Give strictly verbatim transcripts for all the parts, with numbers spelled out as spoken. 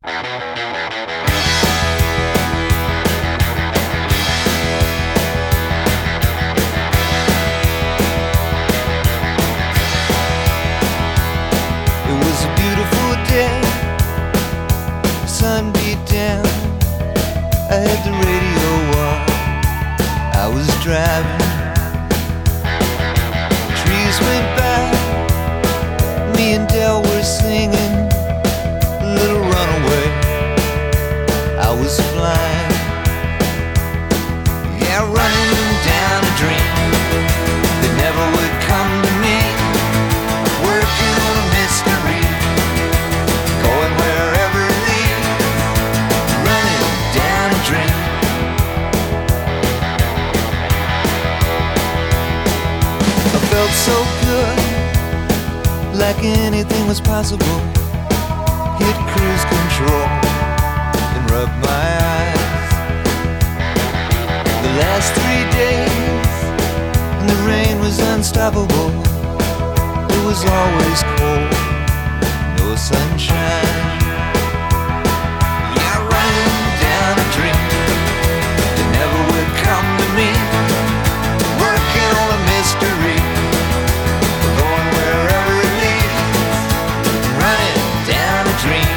Anything was possible. Hit cruise control and rub my eyes. The last three days and the rain was unstoppable. It was always cold, no sunshine. Yeah, running down a dream that never would come to me. Working on a mystery, going wherever it leads. Running down a dream.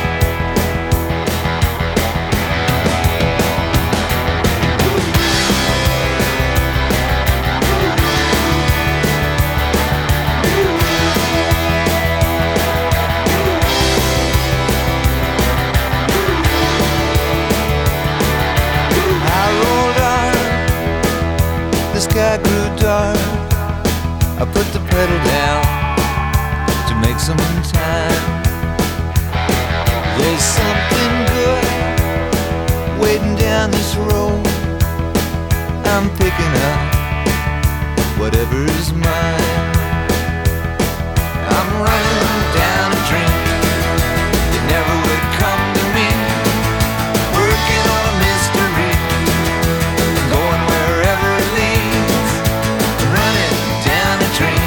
I rolled on, the sky grew dark. I put the pedal down to make some time. There's something good waiting down this road. I'm picking up whatever's mine. I'm running down a dream that never would come to me. Working on a mystery, going wherever it leads. Running down a dream.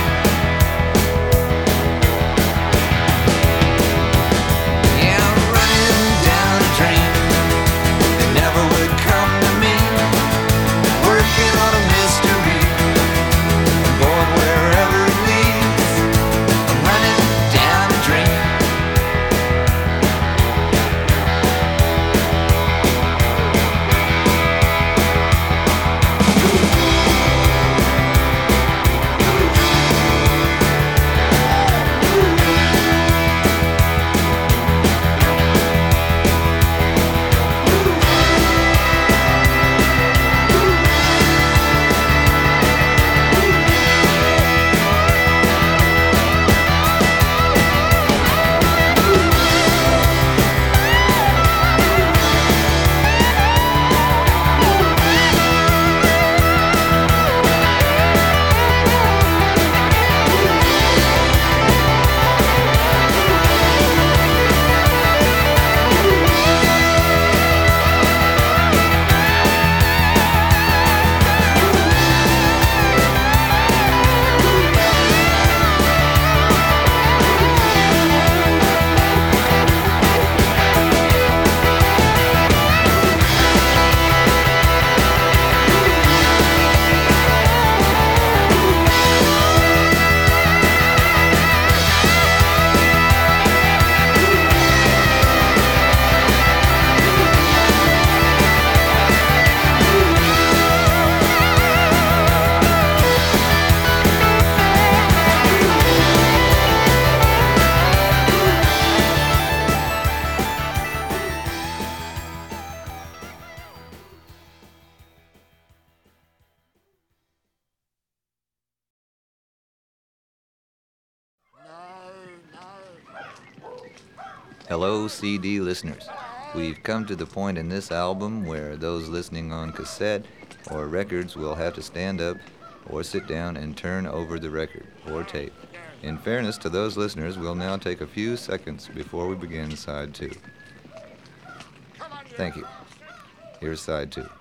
Hello, C D listeners. We've come to the point in this album where those listening on cassette or records will have to stand up or sit down and turn over the record or tape. In fairness to those listeners, we'll now take a few seconds before we begin side two. Thank you. Here's side two.